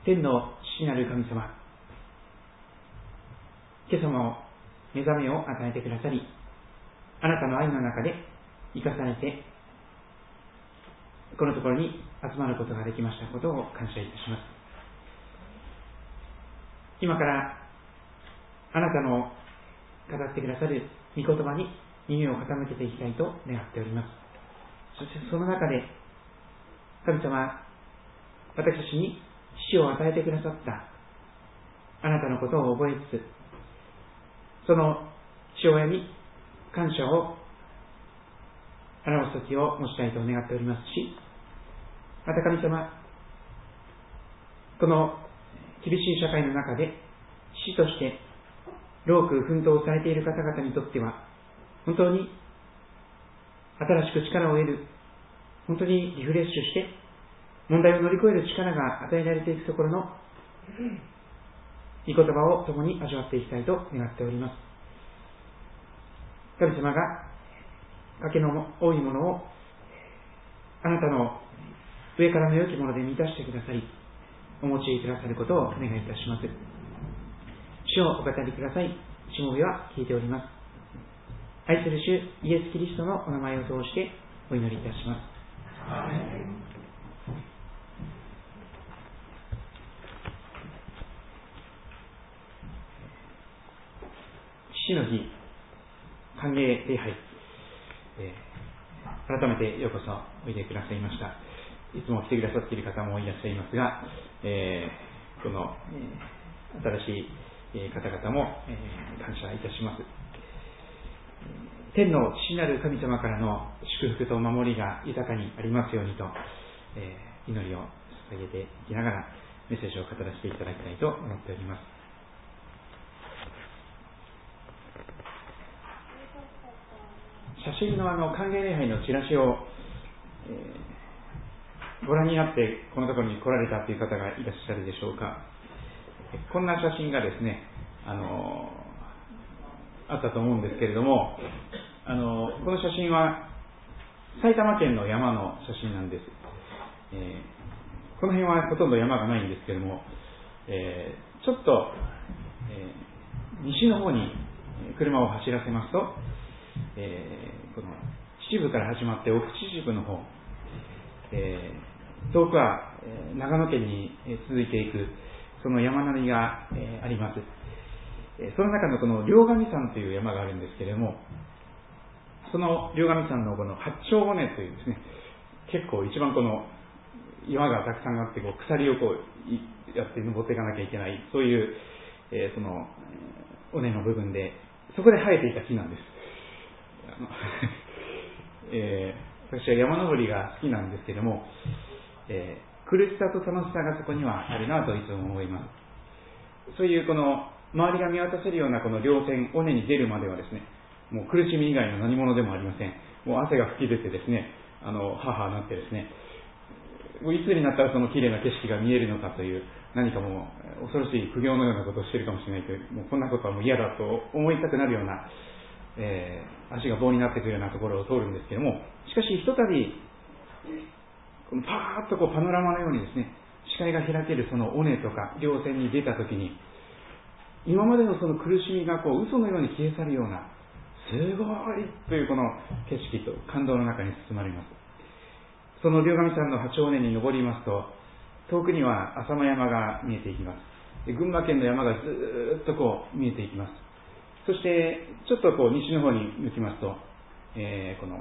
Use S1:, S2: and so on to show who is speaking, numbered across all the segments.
S1: 天の父なる神様、今朝も目覚めを与えてくださり、あなたの愛の中で生かされて、このところに集まることができましたことを感謝いたします。今からあなたの語ってくださる御言葉に耳を傾けていきたいと願っております。そしてその中で神様、私たちに死を与えてくださったあなたのことを覚えつつ、その父親に感謝を表す時を持ちたいと願っておりますし、また神様、この厳しい社会の中で死として労苦奮闘されている方々にとっては、本当に新しく力を得る、本当にリフレッシュして問題を乗り越える力が与えられていくところの御言葉を共に味わっていきたいと願っております。神様が賭けの多いものをあなたの上からの良きもので満たしてくださり、お持ちくださることをお願いいたします。主をお語りください。しもべは聞いております。愛する主イエス・キリストのお名前を通してお祈りいたします。父の日歓迎礼拝、改めてようこそおいでくださいました。いつも来てくださっている方もいらっしゃいますが、この、新しい方々も、感謝いたします。天の父なる神様からの祝福と守りが豊かにありますようにと、祈りを捧げていきながらメッセージを語らせていただきたいと思っております。写真の歓迎礼拝のチラシを、ご覧になってこのところに来られたという方がいらっしゃるでしょうか。こんな写真がですね、あったと思うんですけれども、この写真は埼玉県の山の写真なんです。この辺はほとんど山がないんですけれども、ちょっと、西の方に車を走らせますと、この秩父から始まって奥秩父の方、遠くは長野県に続いていくその山並みがあります。その中のこの両神山という山があるんですけれども、その両神山のこの八丁尾根というですね、結構一番この岩がたくさんあって鎖をやって登っていかなきゃいけない、そういう、その尾根の部分で、そこで生えていた木なんです。私は山登りが好きなんですけれども、苦しさと楽しさがそこにはあるなといつも思います。そういうこの周りが見渡せるようなこの稜線、尾根に出るまではですね、もう苦しみ以外の何者でもありません。もう汗が吹き出てですね、ははなってですね、もういつになったらその綺麗な景色が見えるのかという、何かもう恐ろしい苦行のようなことをしているかもしれないという、もうこんなことはもう嫌だと思いたくなるような、足が棒になってくるようなところを通るんですけれども、しかしひとたびこのパーッとパノラマのようにですね、視界が開けるその尾根とか稜線に出たときに、今までのその苦しみが嘘のように消え去るような、すごいというこの景色と感動の中に包まれます。その両神山の八丁尾根に登りますと、遠くには浅間山が見えていきます。で、群馬県の山がずっと見えていきます。そしてちょっと西の方に向きますと、この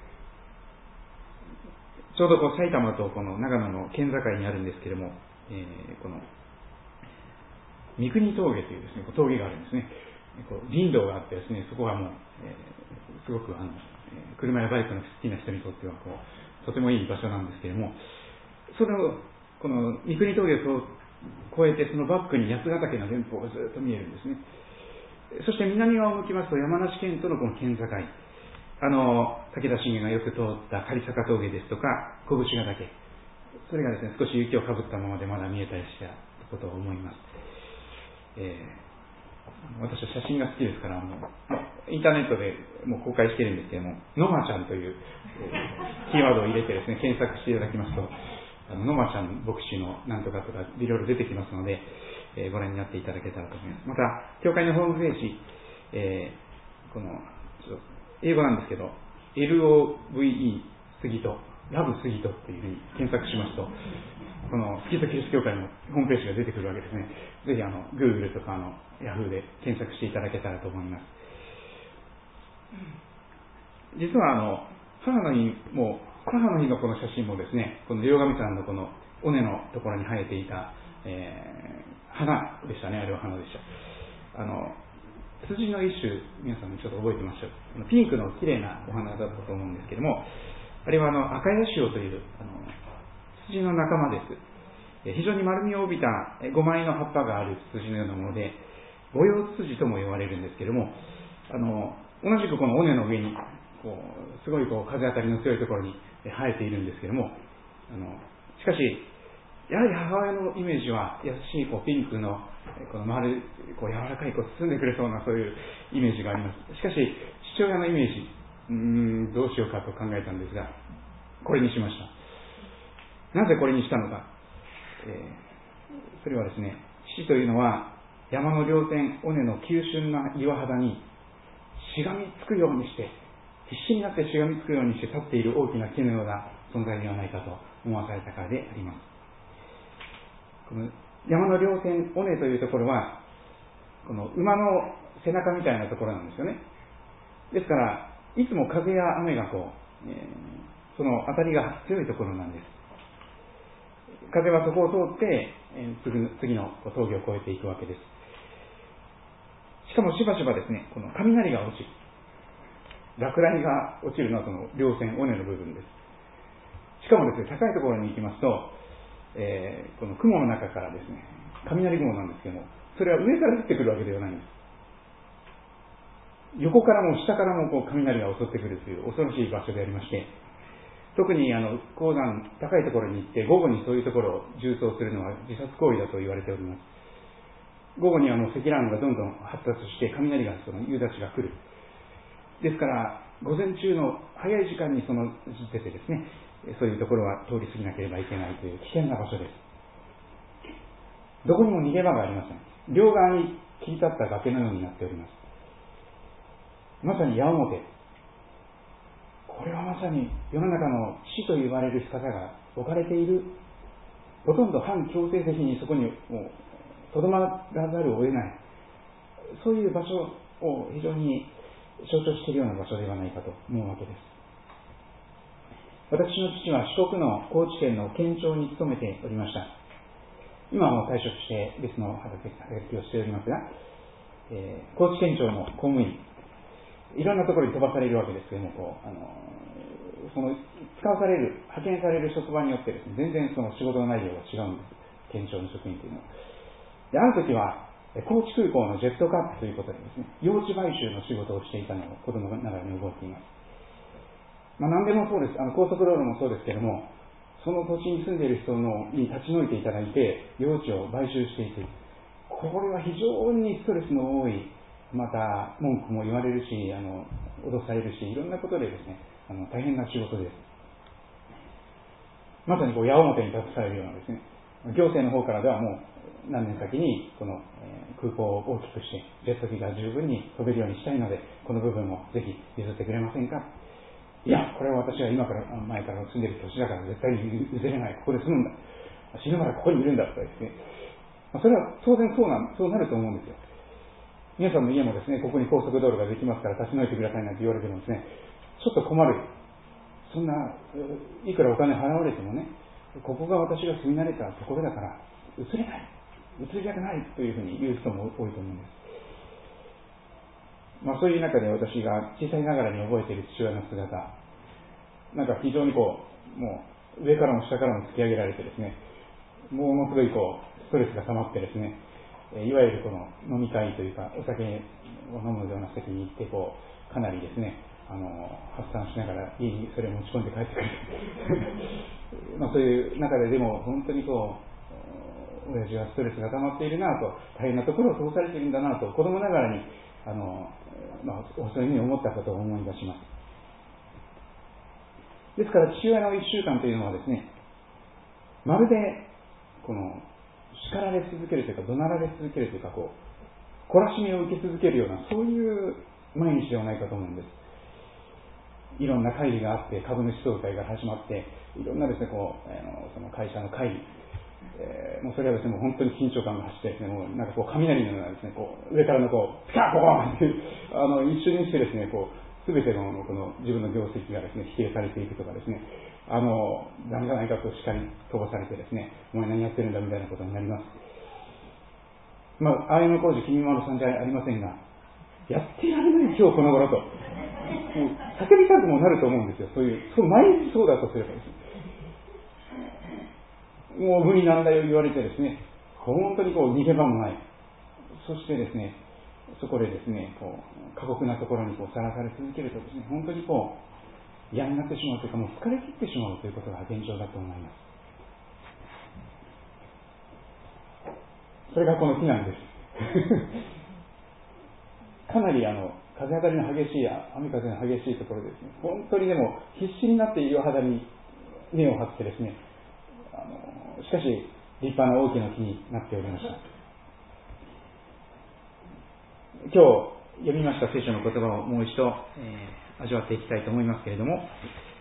S1: ちょうど埼玉とこの長野の県境にあるんですけれども、この三国峠というですね、峠があるんですね。林道があってですね、そこはもう、すごく車やバイクの好きな人にとってはとてもいい場所なんですけれども、この三国峠を越えてそのバックに八ヶ岳の連峰がずっと見えるんですね。そして南側を向きますと山梨県とのこの県境、武田信玄がよく通った狩坂峠ですとか小串ヶ岳、それがですね、少し雪をかぶったままでまだ見えたりしたことを思います。私は写真が好きですから、インターネットでもう公開しているんですけれども、のまちゃんという、キーワードを入れてですね、検索していただきますと、 野間ちゃん牧師のなんとかとかいろいろ出てきますので、ご覧になっていただけたらと思います。また教会のホームページ、この英語なんですけど LOVE 杉戸ラブ杉戸というふうに検索しますと、このキリスト教会のホームページが出てくるわけですね。ぜひGoogle とかYahoo で検索していただけたらと思います。実は母の日のこの写真もですね、この両神さんのこの尾根のところに生えていた、花でしたね。あれは花でした。辻の一種、皆さんちょっと覚えてましょう。ピンクの綺麗なお花だったと思うんですけども、あれは赤ヤシオという辻の仲間です。非常に丸みを帯びた5枚の葉っぱがある辻のようなもので、五葉ツツジとも呼ばれるんですけども、同じくこの尾根の上にすごい風当たりの強いところに生えているんですけども、しかしやはり母親のイメージは優しいピンクのこの丸い柔らかい包んでくれそうなそういうイメージがあります。しかし父親のイメージどうしようかと考えたんですが、これにしました。なぜこれにしたのか、それはですね、父というのは山の稜線尾根の急峻な岩肌にしがみつくようにして必死になってしがみつくようにして立っている大きな木のような存在ではないかと思わされたからであります。この山の稜線尾根というところはこの馬の背中みたいなところなんですよね。ですからいつも風や雨がその当たりが強いところなんです。風はそこを通って次の峠を越えていくわけです。しかもしばしばですね、この雷が落ちる、落雷が落ちるのはその稜線尾根の部分です。しかもですね、高いところに行きますと、この雲の中からですね、雷雲なんですけども、それは上から降ってくるわけではないんです。横からも下からも雷が襲ってくるという恐ろしい場所でありまして、特に高山高いところに行って午後にそういうところを縦走するのは自殺行為だと言われております。午後に積乱雲がどんどん発達して雷が夕立が来る。ですから午前中の早い時間に出てですね、そういうところは通り過ぎなければいけないという危険な場所です。どこにも逃げ場がありません。両側に切り立った崖のようになっております。まさに矢面。これはまさに世の中の死と言われる仕方が置かれている、ほとんど反強制的にそこにとどまらざるを得ない、そういう場所を非常に象徴しているような場所ではないかと思うわけです。私の父は四国の高知県の県庁に勤めておりました。今はもう退職して別の働きをしておりますが、高知県庁の公務員、いろんなところに飛ばされるわけですけれども、その使わされる派遣される職場によってですね、全然その仕事の内容が違うんです。県庁の職員というのは。で、ある時は高知空港のジェットカップということでですね、用地買収の仕事をしていたのを子供ながらに覚えています。何でもそうです。高速道路もそうですけれども、その土地に住んでいる人に立ち退いていただいて用地を買収していく、これは非常にストレスの多い、また文句も言われるし、脅されるし、いろんなことでですね、大変な仕事です。まさに矢面に立たされるようなですね、行政の方からではもう何年先にこの空港を大きくしてジェット機が十分に飛べるようにしたいので、この部分をぜひ譲ってくれませんか。いや、これは私は今から前から住んでいる土地だから絶対に譲れない、ここで住むんだ、死ぬまでここにいるんだとかですね、それは当然そうなると思うんですよ。皆さんの家もですね、ここに高速道路ができますから立ち退いてくださいなんて言われてもですね、ちょっと困る。そんないくらお金払われてもね、ここが私が住み慣れたところだから移れない、移りたくないというふうに言う人も多いと思うんです。そういう中で私が小さいながらに覚えている父親の姿、なんか非常にもう上からも下からも突き上げられてですね、ものすごいストレスが溜まってですね、いわゆるこの飲み会というかお酒を飲むような席に行ってかなりですね、発散しながら家にそれを持ち込んで帰ってくるそういう中ででも本当に親父はストレスが溜まっているなと、大変なところを通されているんだなと子供ながらにそういうふうに思ったことを思い出します。ですから父親の1週間というのはですね、 まるでこの叱られ続けるというか怒鳴られ続けるというか懲らしめを受け続けるようなそういう毎日ではないかと思うんです。いろんな会議があって株主総会が始まっていろんなですねその会社の会議、もうそれはですねもう本当に緊張感が走ってですねもうなんか雷のようなですね上からのピカッポーンって一瞬にしてですね全てのこの自分の業績がですね否定されていくとかですねダメじゃないかと叱り飛ばされてですねお前何やってるんだみたいなことになります。ああいうの工事君まるさんじゃありませんがやってられない今日この頃ともう叫びたくもなると思うんですよ。毎日そうだとすればですねもう無理なんだよ言われてですね本当に逃げ場もない。そしてですねそこでですね過酷なところにさらされ続けるとですね本当に嫌になってしまうというかもう疲れ切ってしまうということが現状だと思います。それがこの避難ですかなり風当たりの激しい雨風の激しいところですね本当にでも必死になって岩肌に根を張ってですねしかし立派な大きな木になっておりました。今日読みました聖書の言葉をもう一度、味わっていきたいと思いますけれども、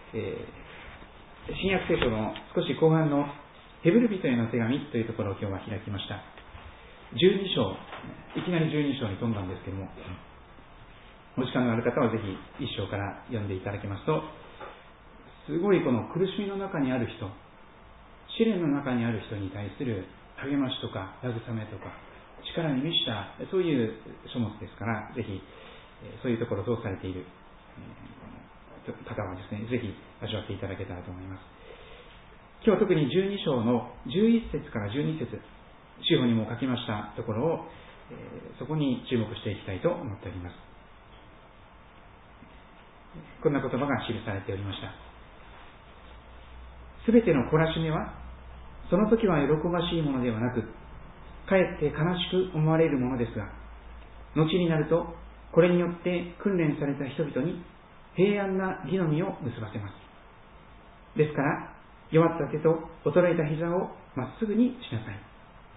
S1: 新約聖書の少し後半のヘブル人への手紙というところを今日は開きました。12章いきなり12章に飛んだんですけれども、お時間がある方はぜひ1章から読んでいただけますと、すごいこの苦しみの中にある人、試練の中にある人に対する励ましとか慰めとか力に満ちたそういう書物ですから、ぜひそういうところを通されている方はですねぜひ味わっていただけたらと思います。今日は特に12章の11節から12節司法にも書きましたところを、そこに注目していきたいと思っております。こんな言葉が記されておりました。すべての懲らしめはその時は喜ばしいものではなくかえって悲しく思われるものですが、後になるとこれによって訓練された人々に平安な義の実を結ばせます。ですから弱った手と衰えた膝をまっすぐにしなさい。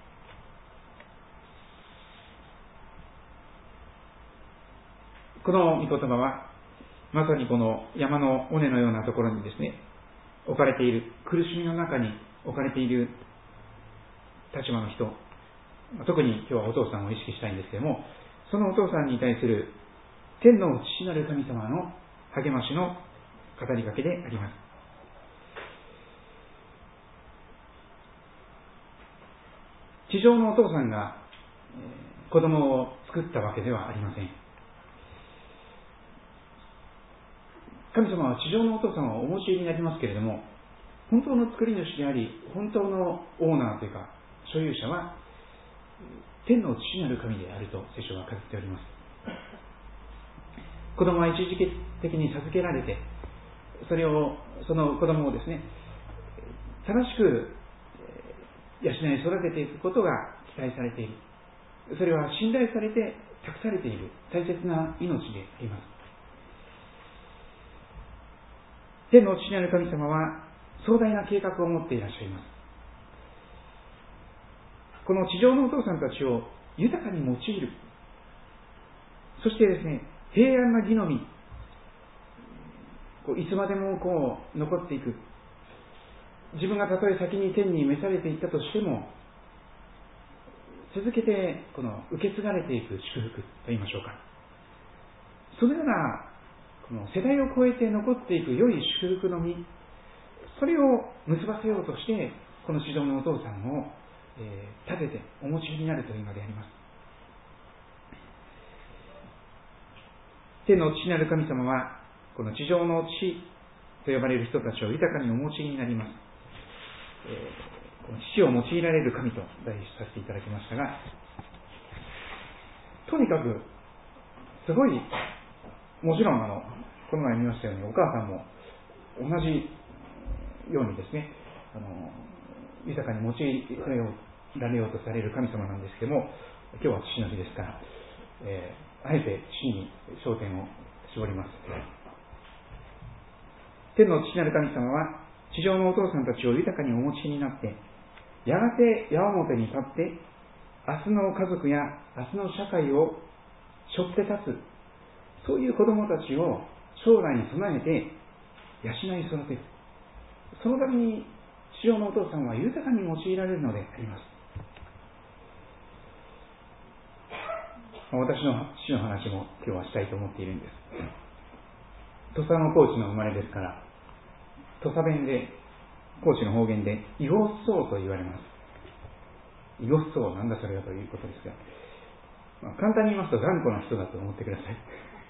S1: この御言葉はまさにこの山の尾根のようなところにですね置かれている、苦しみの中に置かれている立場の人、特に今日はお父さんを意識したいんですけれども、そのお父さんに対する天の父なる神様の励ましの語りかけであります。地上のお父さんが子供を作ったわけではありません。神様は地上のお父さんをお持ちになりますけれども、本当の作り主であり本当のオーナーというか所有者は天の父なる神であると聖書は語っております。子供は一時的に授けられて、その子供をですね正しく養い育てていくことが期待されている。それは信頼されて託されている大切な命であります。天の父なる神様は壮大な計画を持っていらっしゃいます。この地上のお父さんたちを豊かに用いる、そしてですね平安な義の実、いつまでも残っていく、自分がたとえ先に天に召されていったとしても続けて受け継がれていく祝福といいましょうか、そのようなこの世代を超えて残っていく良い祝福の実、それを結ばせようとしてこの地上のお父さんを立ててお持ちになるというのであります。天の父なる神様はこの地上の父と呼ばれる人たちを豊かにお持ちになります。この父を用いられる神と題させていただきましたが、とにかくすごい、もちろんこの前見ましたようにお母さんも同じようにですね豊かに用いられようとされる神様なんですけども、今日は父の日ですから、あえて父に焦点を絞ります。天の父なる神様は地上のお父さんたちを豊かにお持ちになって、やがて矢面に立って、明日の家族や明日の社会を背負って立つ、そういう子供たちを将来に備えて養い育てる。そのために地上のお父さんは豊かに用いられるのであります。私の父の話も今日はしたいと思っているんです。土佐の高知の生まれですから、土佐弁で、高知の方言でイゴッソーと言われます。イゴッソー、なんだそれだということですが、簡単に言いますと頑固な人だと思ってください。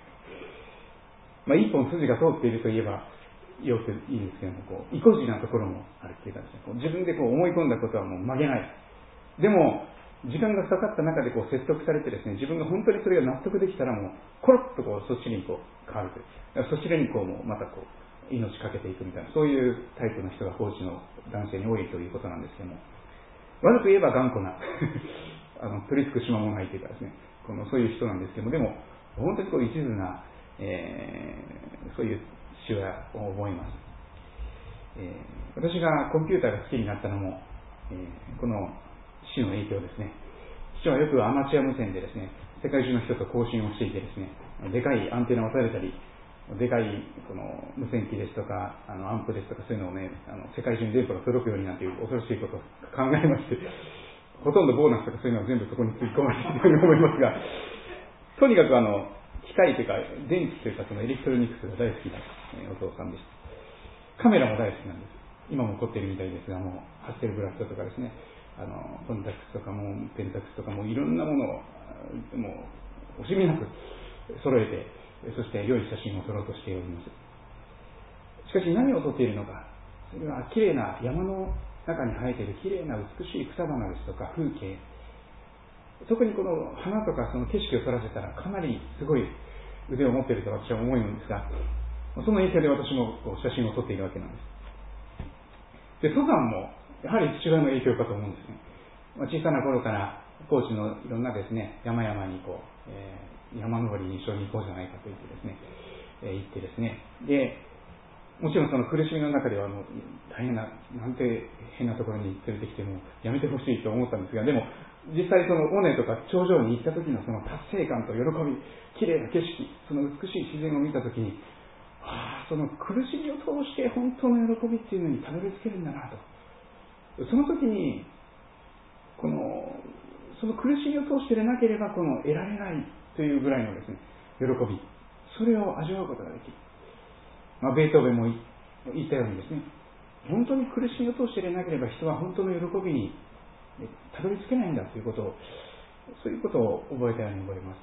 S1: 一本筋が通っていると言えばよくいいんですけども、意固地なところもあるというかですね、自分で思い込んだことはもう曲げない。でも時間がかかった中で説得されてですね、自分が本当にそれが納得できたらもうコロッとそっちに変わるという、そちらにもまた命かけていくみたいな、そういうタイプの人が高知の男性に多いということなんですけども、悪く言えば頑固な取り付く島もないというかですね、そういう人なんですけども、でも本当に一途な、そういう父親を思います。私がコンピューターが好きになったのも、この父の影響ですね。父はよくアマチュア無線でですね、世界中の人と交信をしていてですね、でかいアンテナを垂れたり、でかい無線機ですとかアンプですとか、そういうのをね、世界中に電波が届くようになっていう恐ろしいことを考えまして、ほとんどボーナスとかそういうのは全部そこに突っ込まれているように思いますが、とにかく機械というか電気というかエレクトロニクスが大好きな、お父さんでした。カメラも大好きなんです。今も凝っているみたいですが、もうハッセルブラッドとかですね、コンタクトとかもペンタクトとかもいろんなものをもう惜しみなく揃えて、そして良い写真を撮ろうとしております。しかし何を撮っているのか、それは綺麗な山の中に生えている綺麗な美しい草花ですとか風景、特にこの花とかその景色を撮らせたらかなりすごい腕を持っていると私は思うんですが、その影響で私も写真を撮っているわけなんです。で、登山もやはり父親の影響かと思うんですね。小さな頃から高知のいろんなですね、山々に山登りに一緒に行こうじゃないかと言ってですね、行ってですね、でもちろんその苦しみの中では大変な、なんて変なところに連れてきてもやめてほしいと思ったんですが、でも実際その尾根とか頂上に行った時のその達成感と喜び、綺麗な景色、その美しい自然を見た時に、その苦しみを通して本当の喜びっていうのにたどり着けるんだなと。その時にその苦しみを通してでなければ得られないというぐらいのですね、喜び、それを味わうことができる。ベートーベンも言ったようにですね、本当に苦しみを通してでなければ人は本当の喜びにたどり着けないんだということを、そういうことを覚えたように覚えます。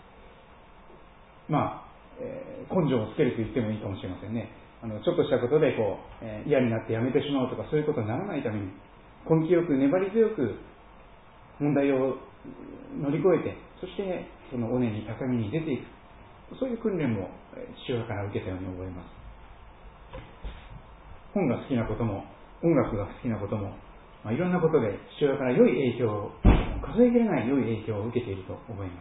S1: 根性をつけると言ってもいいかもしれませんね。ちょっとしたことで嫌になってやめてしまうとか、そういうことにならないために根気よく粘り強く問題を乗り越えて、そしてその尾根に高みに出ていく、そういう訓練も父親から受けたように覚えます。本が好きなことも音楽が好きなことも、いろんなことで父親から良い影響を、数えきれない良い影響を受けていると思います。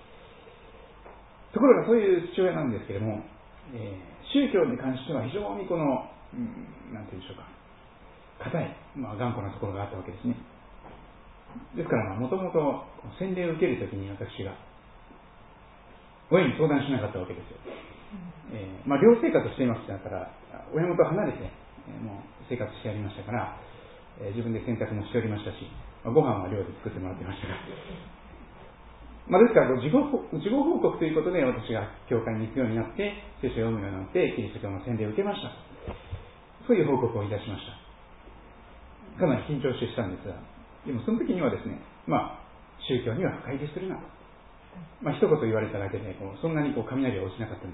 S1: ところがそういう父親なんですけれども、宗教に関しては非常になんていうんでしょうか、固い、頑固なところがあったわけですね。ですからもともと洗礼を受けるときに私が親に相談しなかったわけですよ。寮生活していましたから親元離れて、もう生活してやりましたから、自分で洗濯もしておりましたし、ご飯は寮で作ってもらってましたが、ですから自己報告ということで私が教会に行くようになって、聖書を読むようになってキリスト教の洗礼を受けました。そういう報告をいたしました。かなり緊張してしたんですが、でもその時にはですね、宗教には深入りするなと、一言言われただけでそんなに雷は落ちなかったんです。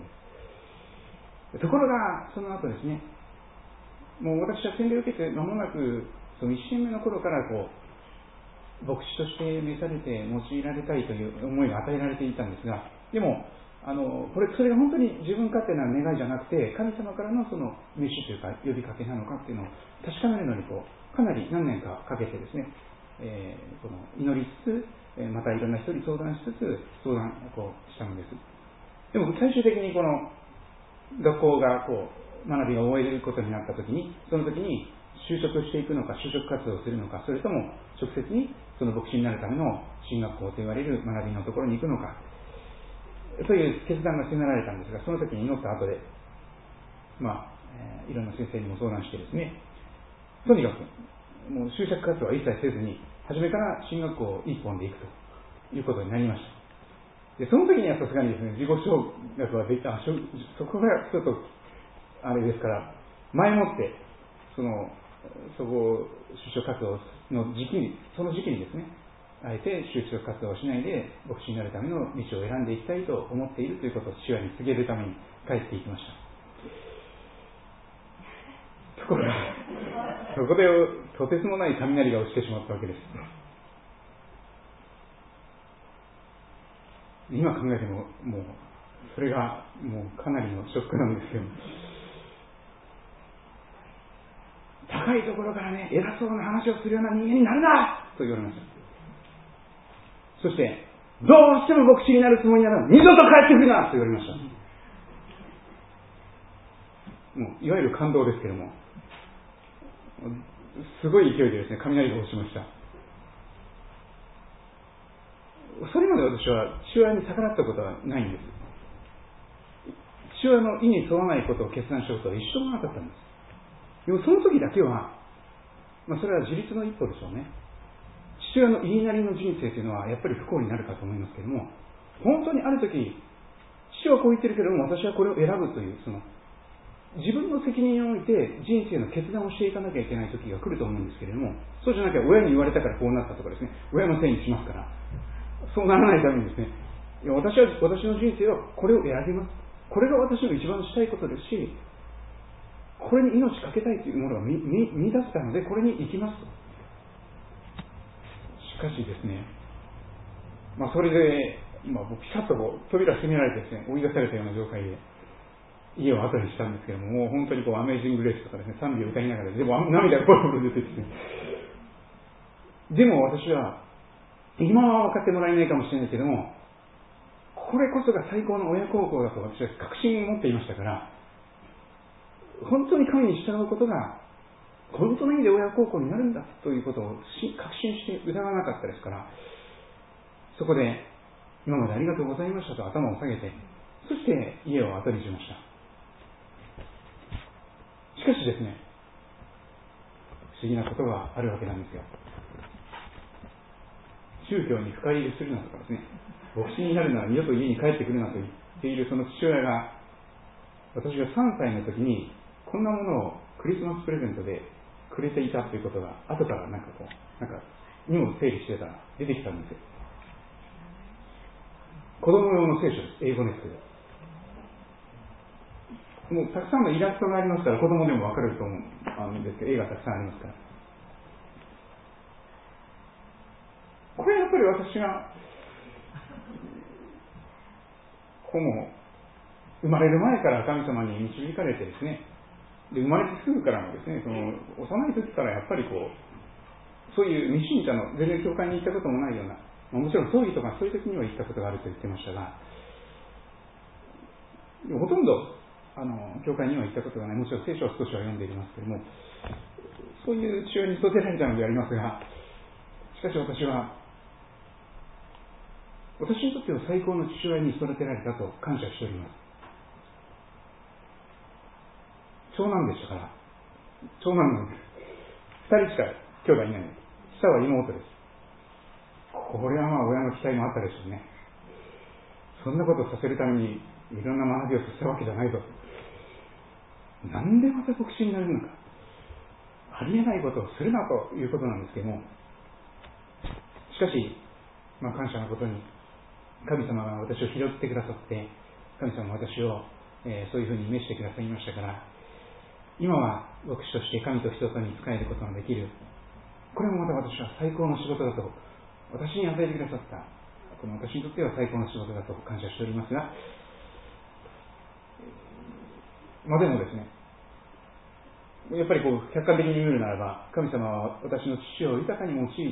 S1: ところがその後ですね、もう私は洗礼を受けて間もなくその1週目の頃から牧師として召されて用いられたいという思いが与えられていたんですが、でもそれが本当に自分勝手な願いじゃなくて、神様からのその召しというか呼びかけなのかっていうのを確かめるのにかなり何年かかけてですね、この祈りつつ、またいろんな人に相談しつつ相談をしたのです。でも最終的にこの学校が学びが終えることになったときに、その時に就職していくのか、就職活動をするのか、それとも直接にその牧師になるための進学校と言われる学びのところに行くのか、そういう決断が迫られたんですが、その時に祈った後で、いろんな先生にも相談してですね、とにかくもう就職活動は一切せずに、初めから進学校一本で行くということになりました。でその時にはさすがにですね、自己承諾はできた、そこがちょっとあれですから、前もってそこ就職活動の時期に、その時期にですね、あえて就職活動をしないで牧師になるための道を選んでいきたいと思っているということを父親に告げるために帰っていきました。ところがそこでとてつもない雷が落ちてしまったわけです。今考えてももうそれがもうかなりのショックなんですけど、高いところからね、偉そうな話をするような人間になるなと言われました。そしてどうしても牧師になるつもりなら二度と帰ってくるなと言われました。もういわゆる感動ですけども、すごい勢いでですね、雷が落ちました。それまで私は父親に逆らったことはないんです。父親の意に沿わないことを決断したことは一生もなかったんです。でもその時だけは、それは自立の一歩でしょうね。父親の言いなりの人生というのはやっぱり不幸になるかと思いますけれども、本当にある時、父はこう言ってるけれども私はこれを選ぶという、自分の責任を置いて人生の決断をしていかなきゃいけない時が来ると思うんですけれども、そうじゃなきゃ親に言われたからこうなったとかですね、親のせいにしますから、そうならないためにですね、私の人生はこれを選びます。これが私の一番したいことですし、これに命かけたいというものが見出せたのでこれに行きますと。しかしですね、それで僕ピシャッと扉閉められてですね、追い出されたような状態で家を後にしたんですけども、もう本当にアメージングレースとかですね、賛美を歌いながらでも涙がポロポロ出てですね、でも私は今は分かってもらえないかもしれないけども、これこそが最高の親孝行だと私は確信を持っていましたから、本当に神に従うことが本当の意味で親孝行になるんだということを確信して疑わなかったですから、そこで今までありがとうございましたと頭を下げて、そして家を後にしました。しかしですね、不思議なことがあるわけなんですよ。宗教に深入りするなとかですね、牧師になるなら二度と家に帰ってくるなと言っているその父親が、私が3歳の時にこんなものをクリスマスプレゼントでくれていたということが後から荷物整理してたら出てきたんですよ。子供用の聖書です。英語ですけど、もうたくさんのイラストがありますから子供でもわかると思うんですけど、絵がたくさんありますから、これやっぱり私が生まれる前から神様に導かれてですね、で生まれてすぐからもですね、その幼い時からやっぱりそういう未信者の全然教会に行ったこともないような、もちろん葬儀とかそういう時には行ったことがあると言ってましたが、ほとんど教会には行ったことがない。もちろん聖書は少しは読んでいますけれども、そういう父親に育てられたのでありますが、しかし私にとっては最高の父親に育てられたと感謝しております。長男でしたから、長男なんです。2人しか兄弟いないんです。下は妹です。これは親の期待もあったでしょうね。そんなことをさせるためにいろんな学びをさせたわけじゃないぞ。なんでまた牧師になるのか。ありえないことをするなということなんですけども、しかし、感謝のことに神様が私を拾ってくださって、神様が私を、そういうふうに召してくださいましたから、今は牧師として神と人とに仕えることができる。これもまた私は最高の仕事だと、私に与えてくださった、この私にとっては最高の仕事だと感謝しておりますが、でもですね、やっぱり客観的に見るならば、神様は私の父を豊かに用いて、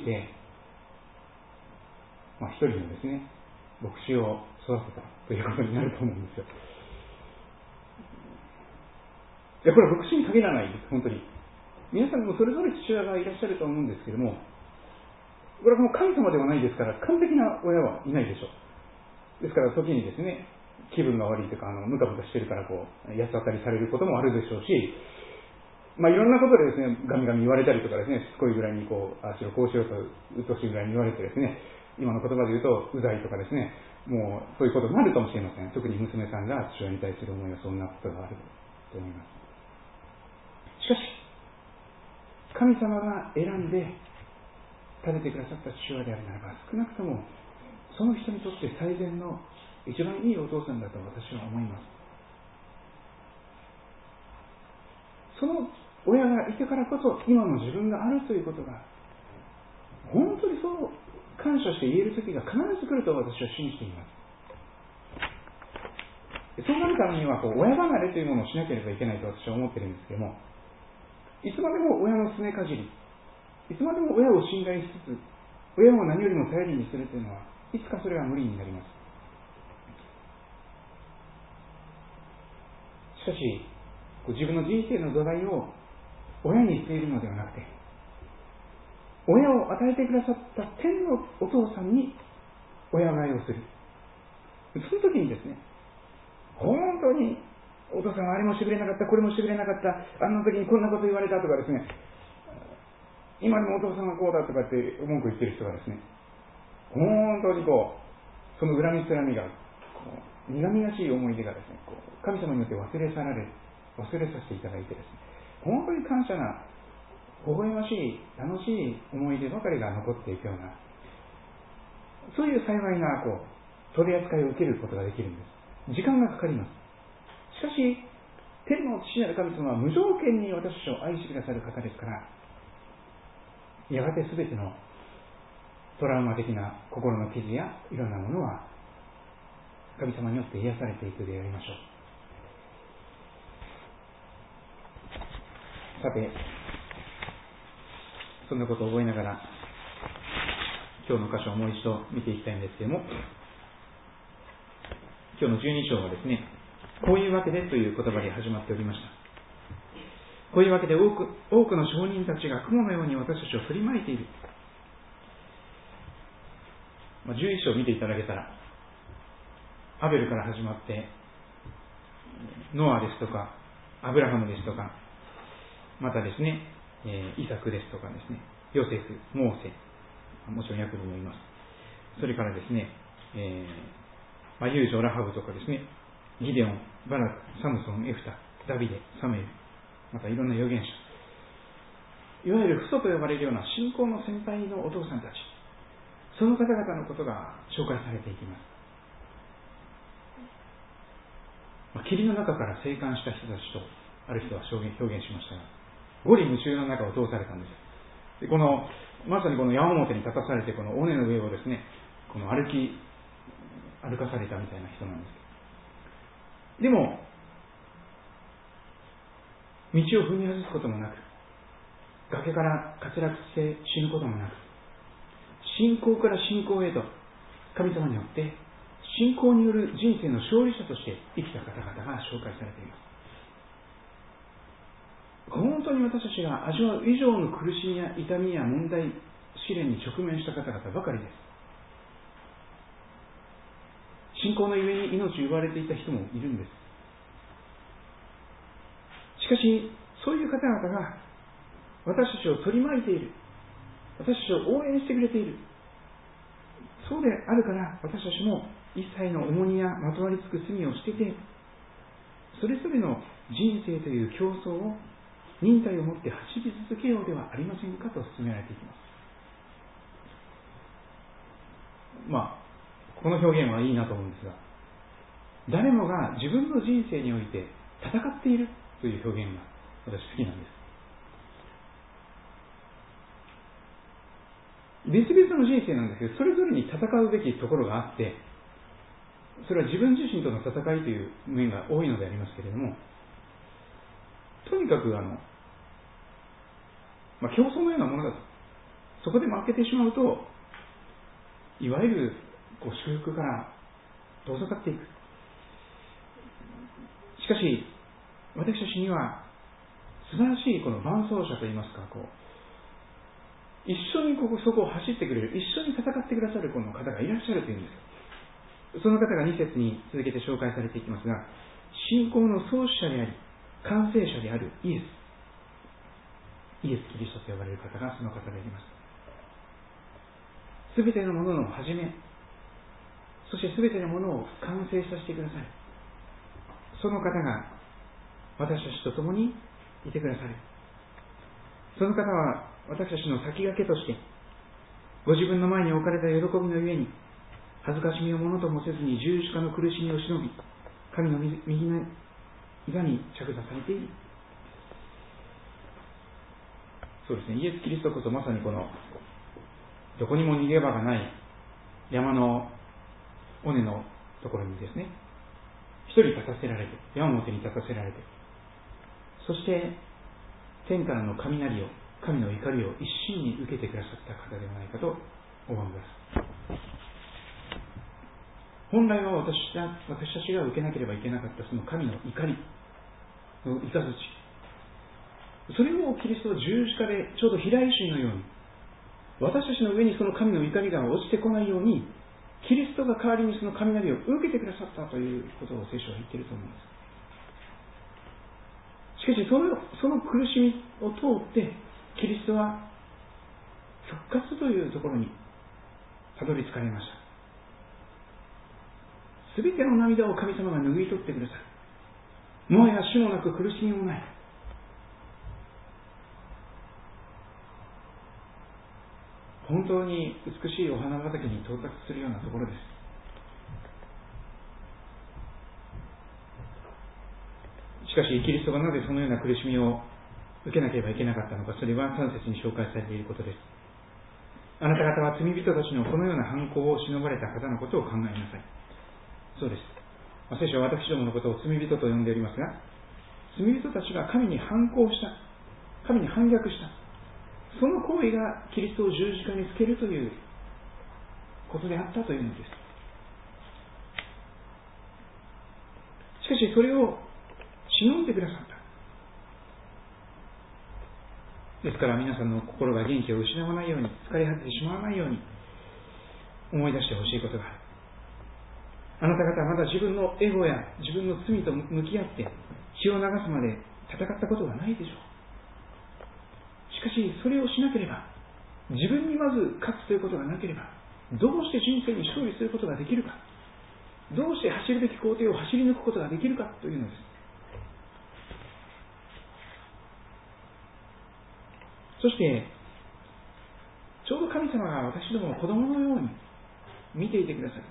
S1: 一人のですね、牧師を育てたということになると思うんですよ。 いや、これは牧師に限らないです、本当に。皆さんもそれぞれ父親がいらっしゃると思うんですけども、これはもう神様ではないですから、完璧な親はいないでしょう。ですから、時にですね、気分が悪いとか、ムカムカしてるから八つ当たりされることもあるでしょうし、いろんなことでですね、ガミガミ言われたりとかですね、しつこいぐらいにああしろこうしろとうっとしいぐらいに言われてですね、今の言葉で言うとうざいとかですね、もうそういうことになるかもしれません。特に娘さんが父親に対する思いはそんなことがあると思います。しかし神様が選んで食べてくださった父親であるならば、少なくともその人にとって最善の一番いいお父さんだと私は思います。その親がいてからこそ今の自分があるということが本当にそう感謝して言える時が必ず来ると私は信じています。そうなるためには親離れというものをしなければいけないと私は思っているんですけども、いつまでも親のすねかじり、いつまでも親を信頼しつつ親を何よりも頼りにするというのはいつかそれは無理になります。しかし自分の人生の土台を親にしているのではなくて、親を与えてくださった天のお父さんに親替えをする。その時にですね、本当にお父さんはあれもしてくれなかった、これもしてくれなかった、あんな時にこんなこと言われたとかですね、今でもお父さんがこうだとかって文句言ってる人がですね、本当にその恨みつらみが苦々しい思い出がですね、神様によって忘れさせていただいてですね、本当に感謝な微笑ましい楽しい思い出ばかりが残っていくような、そういう幸いな取り扱いを受けることができるんです。時間がかかります。しかし天の父なる神様は無条件に私たちを愛してくださる方ですから、やがて全てのトラウマ的な心の傷やいろんなものは神様によって癒されていくでありましょう。さて、そんなことを覚えながら今日の箇所をもう一度見ていきたいんですけれども、今日の12章はですね、こういうわけでという言葉で始まっておりました。こういうわけで多くの証人たちが雲のように私たちを振りまいている。11章を見ていただけたら、アベルから始まってノアですとかアブラハムですとか、またですねイサクですとかですね、ヨセフ、モーセ、もちろんヤコブもいます。それからですね、遊女ラハブとかですね、ギデオン、バラク、サムソン、エフタ、ダビデ、サムエル、またいろんな預言者、いわゆる父祖と呼ばれるような信仰の先輩のお父さんたち、その方々のことが紹介されていきます。霧の中から生還した人たちとある人は表現しましたが、五里夢中の中を通されたんです。でまさにこの矢面に立たされて、この尾根の上をですね、歩かされたみたいな人なんです。でも道を踏み外すこともなく、崖から滑落して死ぬこともなく、信仰から信仰へと神様によって信仰による人生の勝利者として生きた方々が紹介されています。本当に私たちが味わう以上の苦しみや痛みや問題、試練に直面した方々ばかりです。信仰のゆえに命を奪われていた人もいるんです。しかしそういう方々が私たちを取り巻いている、私たちを応援してくれている、そうであるから私たちも一切の重荷やまとわりつく罪を捨てて、それぞれの人生という競争を忍耐を持って走り続けようではありませんかと進められていきます。この表現はいいなと思うんですが、誰もが自分の人生において戦っているという表現が私好きなんです。別々の人生なんですけど、それぞれに戦うべきところがあって、それは自分自身との戦いという面が多いのでありますけれども、とにかく競争のようなものだと。そこで負けてしまうと、いわゆる祝福から遠ざかっていく。しかし私たちには素晴らしいこの伴走者といいますか、一緒にそこを走ってくれる、一緒に戦ってくださるこの方がいらっしゃるというんです。その方が2節に続けて紹介されていきますが、信仰の創始者であり完成者であるイエスキリストと呼ばれる方がその方であります。すべてのものの始め、そしてすべてのものを完成させてくださる、その方が私たちと共にいてくださる。その方は私たちの先駆けとして、ご自分の前に置かれた喜びのゆえに恥ずかしみをものともせずに十字架の苦しみを忍び、神の右の座に着座されている。そうですね、イエス・キリストこそまさにこのどこにも逃げ場がない山の尾根のところにですね、一人立たせられて、矢面に立たせられて、そして天からの雷を、神の怒りを一身に受けてくださった方ではないかと思います。本来は私たちが受けなければいけなかったその神の怒りの雷、それをキリストは十字架でちょうど平石のように、私たちの上にその神の怒りが落ちてこないように、キリストが代わりにその雷を受けてくださったということを聖書は言っていると思います。しかしその苦しみを通ってキリストは復活というところにたどり着かれました。すべての涙を神様が拭い取ってくださる。もはや死もなく苦しみもない。本当に美しいお花畑に到達するようなところです。しかしキリストがなぜそのような苦しみを受けなければいけなかったのか、それは3節に紹介されていることです。あなた方は罪人たちのこのような犯行を忍ばれた方のことを考えなさい。そうです。聖書は私どものことを罪人と呼んでおりますが、罪人たちが神に反抗した、神に反逆した、その行為がキリストを十字架につけるということであったというのです。しかしそれを忍んでくださった。ですから皆さんの心が元気を失わないように、疲れ果ててしまわないように思い出してほしいことがある。あなた方はまだ自分のエゴや自分の罪と向き合って血を流すまで戦ったことがないでしょう。しかしそれをしなければ、自分にまず勝つということがなければ、どうして人生に勝利することができるか、どうして走るべき工程を走り抜くことができるかというのです。そしてちょうど神様が私どもを子供のように見ていてくださる。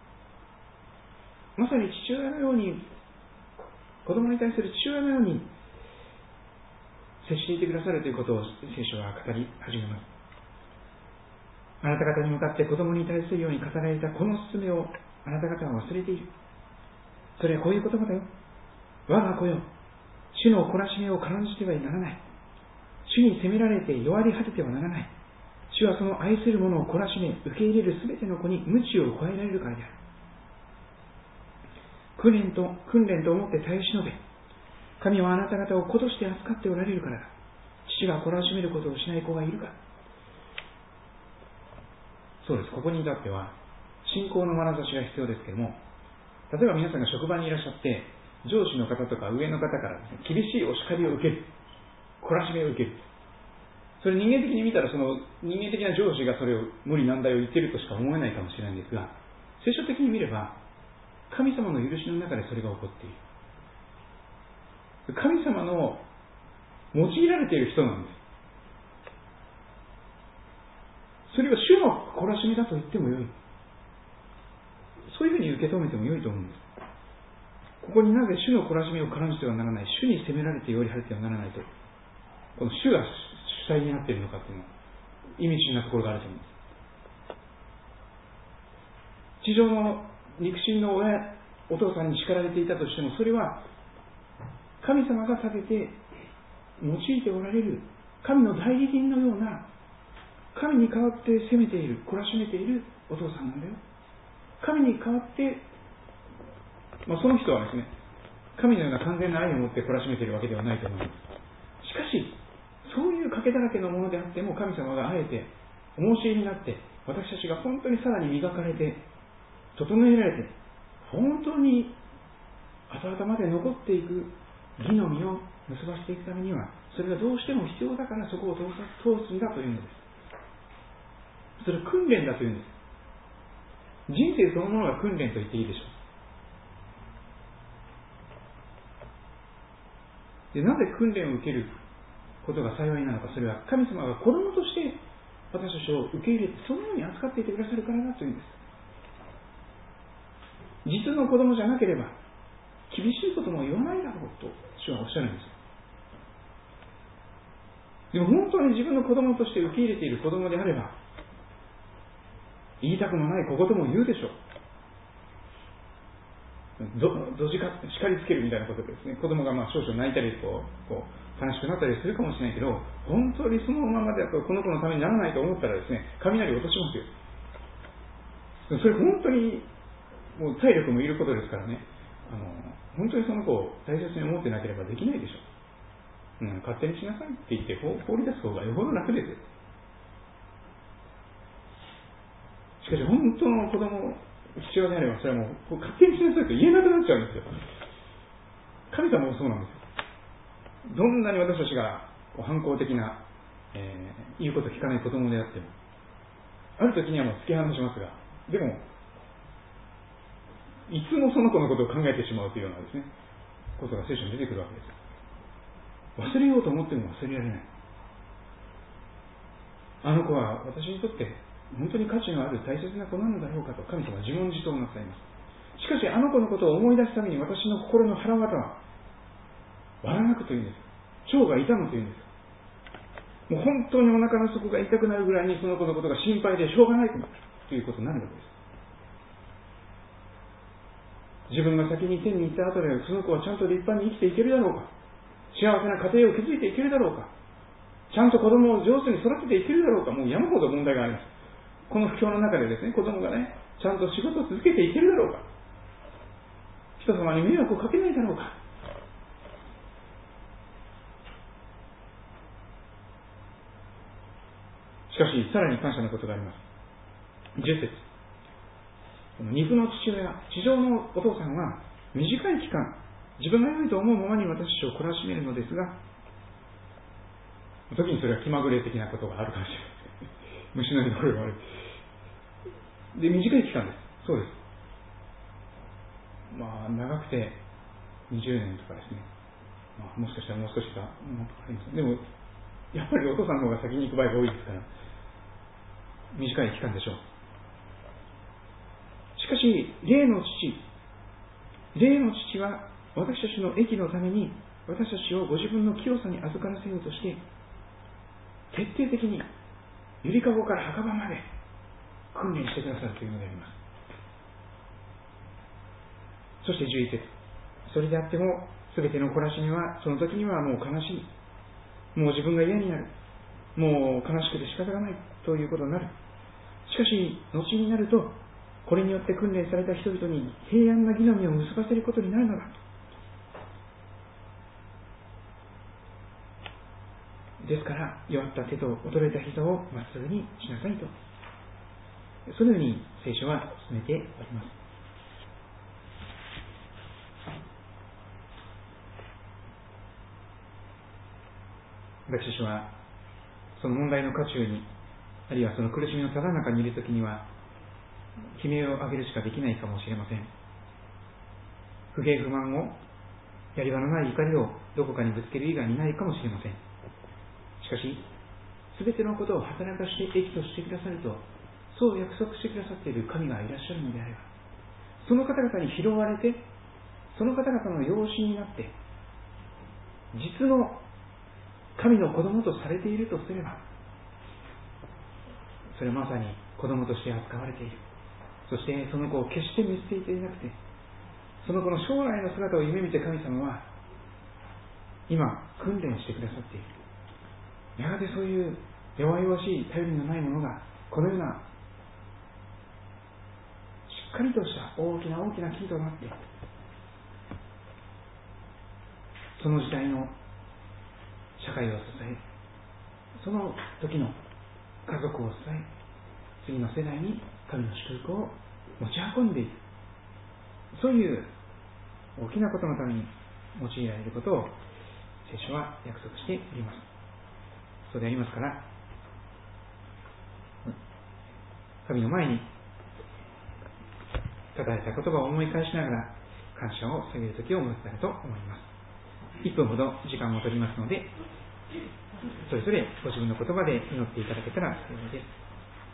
S1: まさに父親のように、子供に対する父親のように接していてくださるということを聖書は語り始めます。あなた方に向かって子供に対するように語られたこの勧めをあなた方は忘れている。それはこういう言葉だよ。我が子よ、主の懲らしめを感じてはならない。主に責められて弱り果ててはならない。主はその愛する者を懲らしめ、受け入れるすべての子に鞭を加えられるからである。訓練と思って耐え忍べ。神はあなた方を子として扱っておられるからだ。父が懲らしめることをしない子がいるか。そうです。ここに至っては信仰の眼差しが必要ですけれども、例えば皆さんが職場にいらっしゃって、上司の方とか上の方からですね、厳しいお叱りを受ける、懲らしめを受ける。それ人間的に見たら、その人間的な上司がそれを無理難題を言っているとしか思えないかもしれないんですが、聖書的に見れば神様の許しの中でそれが起こっている。神様の用いられている人なんです。それは主の懲らしめだと言ってもよい。そういうふうに受け止めてもよいと思うんです。ここになぜ主の懲らしめを感じてはならない、主に責められて弱り果ててはならないと、この主が主体になっているのかというのは意味深なところがあると思います。地上の肉親のお父さんに叱られていたとしても、それは神様が立てて用いておられる神の代理人のような、神に代わって責めている、懲らしめているお父さんなんだよ。神に代わって、その人はですね、神のような完全な愛を持って懲らしめているわけではないと思います。しかしそういう賭けだらけのものであっても、神様があえてお申し入れになって、私たちが本当にさらに磨かれて整えられて、本当に後々まで残っていく義の実を結ばしていくためには、それがどうしても必要だからそこを通すんだというのです。それは訓練だというんです。人生そのものが訓練と言っていいでしょう。で、なぜ訓練を受けることが幸いなのか、それは神様が子供として私たちを受け入れて、そのように扱っていてくださるからだというんです。実の子供じゃなければ厳しいことも言わないだろうと主はおっしゃるんです。でも本当に自分の子供として受け入れている子供であれば、言いたくもない小言も言うでしょう。どじか叱りつけるみたいなことですね。子供が少々泣いたりこう悲しくなったりするかもしれないけど、本当にそのままでこの子のためにならないと思ったらですね、雷を落としますよ。それ本当にもう体力もいることですからね、本当にその子を大切に思ってなければできないでしょう。勝手にしなさいって言って放り出す方がよほど楽ですよ。しかし本当の子供、父親であれば、それはもう勝手にしなさいと言えなくなっちゃうんですよ。神様もそうなんですよ。どんなに私たちが反抗的な、言うこと聞かない子供であっても、ある時にはもう突き放しますが、でもいつもその子のことを考えてしまうというようなですね、ことが聖書に出てくるわけです。忘れようと思っても忘れられない。あの子は私にとって本当に価値のある大切な子なのだろうかと神様は自問自答なさいます。しかしあの子のことを思い出すために私の心の腹渡は割らなくというんです。腸が痛むというんです。もう本当にお腹の底が痛くなるぐらいにその子のことが心配でしょうがないということになるわけです。自分が先に天に行った後でその子はちゃんと立派に生きていけるだろうか、幸せな家庭を築いていけるだろうか、ちゃんと子供を上手に育てていけるだろうか、もう山ほど問題があります。この不況の中でですね、子供がね、ちゃんと仕事を続けていけるだろうか、人様に迷惑をかけないだろうか。しかしさらに感謝のことがあります。10節、肉の父親、地上のお父さんは短い期間、自分が良いと思うままに私たちを懲らしめるのですが、時にそれは気まぐれ的なことがあるかもしれません。虫の居所が悪い。で、短い期間です。そうです。長くて20年とかですね。もしかしたらもう少しか、でも、やっぱりお父さんの方が先に行く場合が多いですから、短い期間でしょう。しかし、霊の父は私たちの益のために私たちをご自分の清さに預からせようとして徹底的にゆりかごから墓場まで訓練してくださるというのであります。そして11節、それであっても全ての懲らしみはその時にはもう悲しい、もう自分が嫌になる、もう悲しくて仕方がないということになる。しかし後になるとこれによって訓練された人々に平安な義の実を結ばせることになるのだ。ですから弱った手と衰えた膝をまっすぐにしなさいと、そのように聖書は進めております。私たちはその問題の渦中に、あるいはその苦しみのただ中にいるときには悲鳴を上げるしかできないかもしれません。不平不満を、やり場のない怒りをどこかにぶつける以外にないかもしれません。しかし全てのことを働かして益としてくださると、そう約束してくださっている神がいらっしゃるのであれば、その方々に拾われて、その方々の養子になって実の神の子供とされているとすれば、それはまさに子供として扱われている。そしてその子を決して見捨てていなくて、その子の将来の姿を夢見て神様は今訓練してくださっている。やがてそういう弱々しい頼りのないものがこのようなしっかりとした大きな大きな木となって、その時代の社会を支え、その時の家族を支え、次の世代に神の祝福を持ち運んでいく、そういう大きなことのために用いられることを聖書は約束しております。そうでありますから、神の前に語られた言葉を思い返しながら感謝を捧げる時を持たれたと思います。1分ほど時間を取りますので、それぞれご自分の言葉で祈っていただけたら幸いです。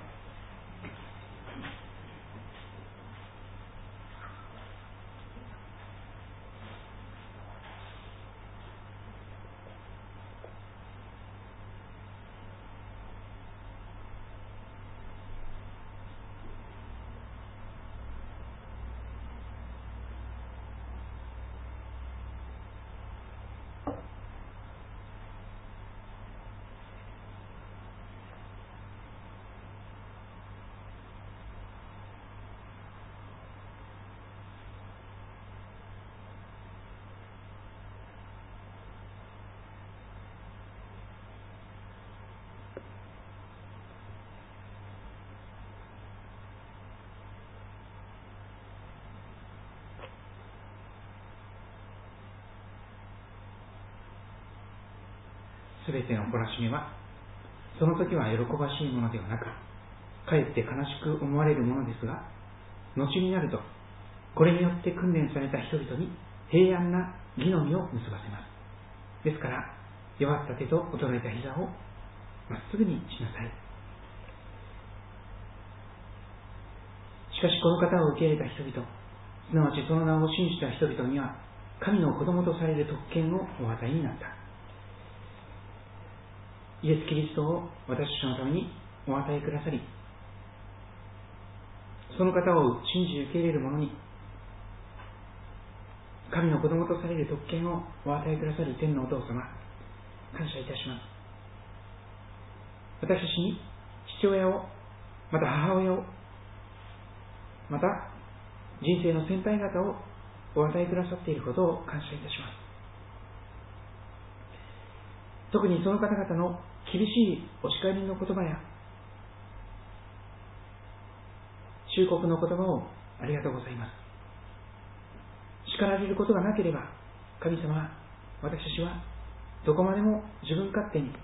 S1: すべての懲らしめは、その時は喜ばしいものではなく、かえって悲しく思われるものですが、後になると、これによって訓練された人々に平安な義の実を結ばせます。ですから、弱った手と衰えた膝をまっすぐにしなさい。しかしこの方を受け入れた人々、すなわちその名を信じた人々には、神の子供とされる特権をお与えになった。イエス・キリストを私たちのためにお与えくださり、その方を信じ受け入れる者に神の子供とされる特権をお与えくださる天のお父様、感謝いたします。私たちに父親を、また母親を、また人生の先輩方をお与えくださっていることを感謝いたします。特にその方々の厳しいお叱りの言葉や忠告の言葉をありがとうございます。叱られることがなければ、神様は私たちはどこまでも自分勝手に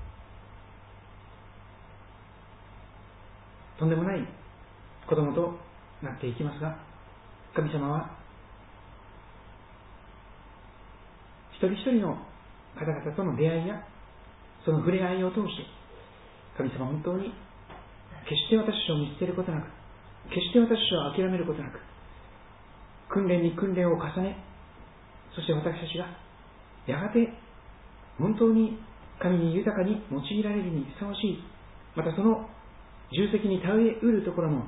S1: とんでもない子供となっていきますが、神様は一人一人の方々との出会いやその触れ合いを通して、神様本当に決して私たちを見捨てることなく、決して私たちを諦めることなく、訓練に訓練を重ね、そして私たちがやがて本当に神に豊かに用いられるにふさわしい、またその重責に耐えうるところの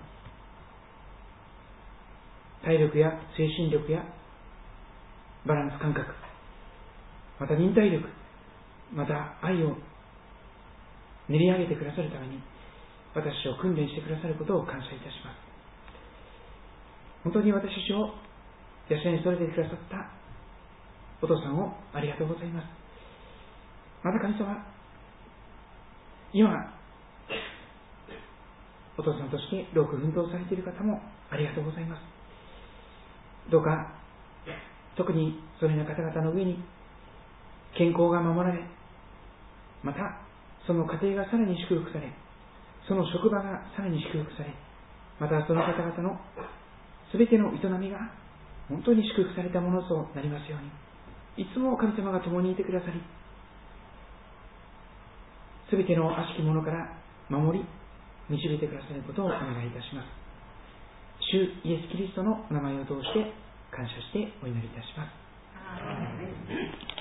S1: 体力や精神力やバランス感覚、また忍耐力、また愛を練り上げてくださるために私たちを訓練してくださることを感謝いたします。本当に私たちを養い育ててくださったお父さんをありがとうございます。また神様、今お父さんとして労苦奮闘されている方もありがとうございます。どうか特にそれらの方々の上に健康が守られ、またその家庭がさらに祝福され、その職場がさらに祝福され、またその方々のすべての営みが本当に祝福されたものとなりますように、いつも神様が共にいてくださり、すべての悪しきものから守り導いてくださることをお願いいたします。主イエス・キリストの名前を通して感謝してお祈りいたします。